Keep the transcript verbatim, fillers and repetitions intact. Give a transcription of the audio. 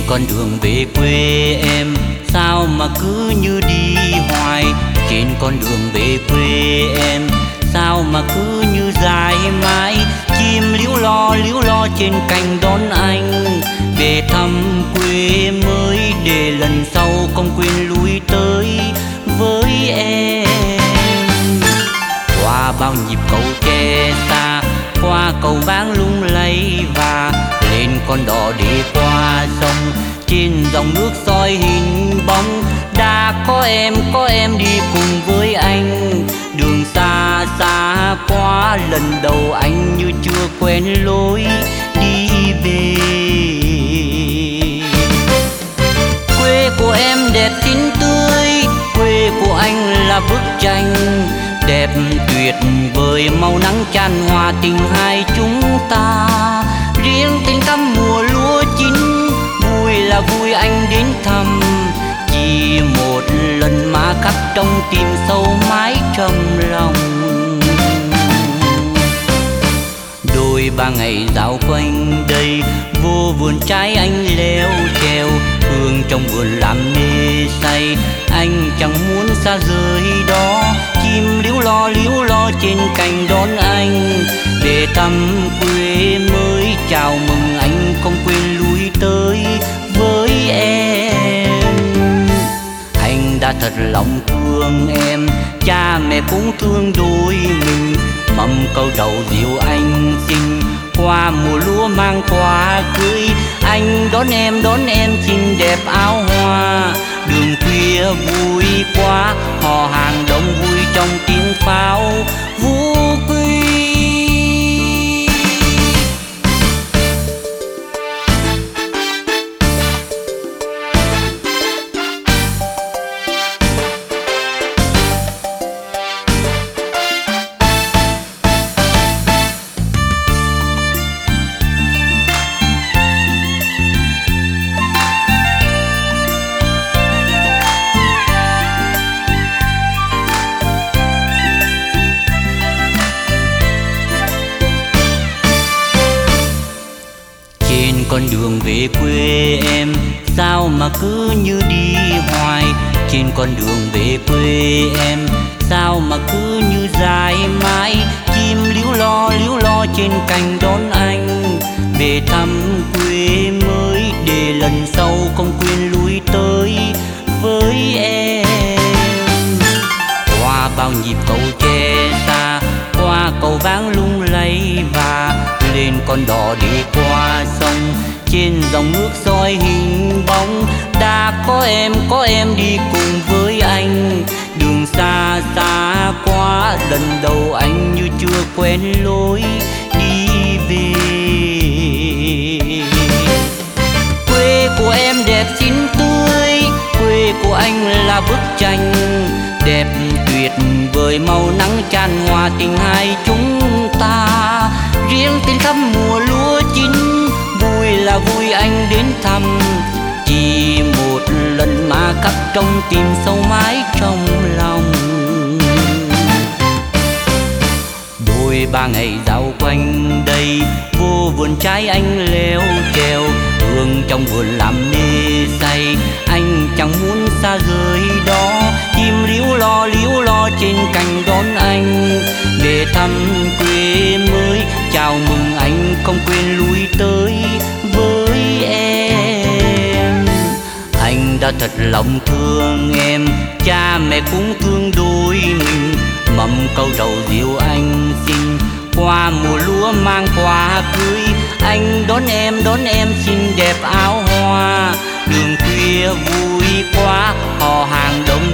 con đường về quê em sao mà cứ như đi hoài. Trên con đường về quê em sao mà cứ như dài mãi. Chim líu lo líu lo trên cành đón anh về thăm quê mới, để lần sau không quên lui tới với em. Qua bao nhịp cầu tre xa, qua cầu váng lung lay và lên con đò để qua sông. Trên dòng nước soi hình bóng đã có em, có em đi cùng với anh. Đường xa xa quá, lần đầu anh như chưa quen lối đi về. Quê của em đẹp xinh tươi, quê của anh là bức tranh đẹp tuyệt vời, màu nắng chan hòa tình hai chúng ta. Riêng tình căm mùa lúa chín, vui là vui anh đến thăm. Chỉ một lần mà khắc trong tim sâu mãi trong lòng. Đôi ba ngày dạo quanh đây, vô vườn trái anh leo trèo. Hương trong vườn làm mê say, anh chẳng muốn xa rời đó. Chim líu lo líu lo trên cành đón anh về thăm quê mới. Chào mừng anh không quên lui tới với em. Anh đã thật lòng thương em, cha mẹ cũng thương đôi mình. Mầm câu đầu dìu anh xinh, qua mùa lúa mang quà cưới. Anh đón em đón em xinh đẹp áo hoa. Đường khuya vui quá, hò hàng đông vui trong tiếng pháo vũ quy. Con đường về quê em sao mà cứ như đi hoài. Trên con đường về quê em sao mà cứ như dài mãi. Chim líu lo líu lo trên cành đón anh về thăm quê mới, để lần sau không quên lui tới với em. Qua bao nhịp cầu tre xa, qua cầu váng lung lay và lên con đò đi qua sông. Trên dòng nước soi hình bóng đã có em, có em đi cùng với anh. Đường xa xa quá, lần đầu anh như chưa quen lối đi về. Quê của em đẹp xinh tươi, quê của anh là bức tranh đẹp tuyệt vời, màu nắng chan hòa tình hai chúng ta. Riêng tên khắp mùa lúa chín, vui là vui anh đến thăm. Chỉ một lần mà khắc trong tim sâu mãi trong lòng. Đôi ba ngày dạo quanh đây, vô vườn trái anh leo trèo. Hương trong vườn làm mê say, anh chẳng muốn xa rời đó. Chim líu lo líu lo trên cành đón anh về thăm quê mới. Chào mừng anh không quên lui tới với em. Anh đã thật lòng thương em, cha mẹ cũng thương đôi mình. Mầm câu đầu dìu anh xinh, qua mùa lúa mang quà cưới. Anh đón em đón em xinh đẹp áo hoa. Đường khuya vui quá, hò hàng đông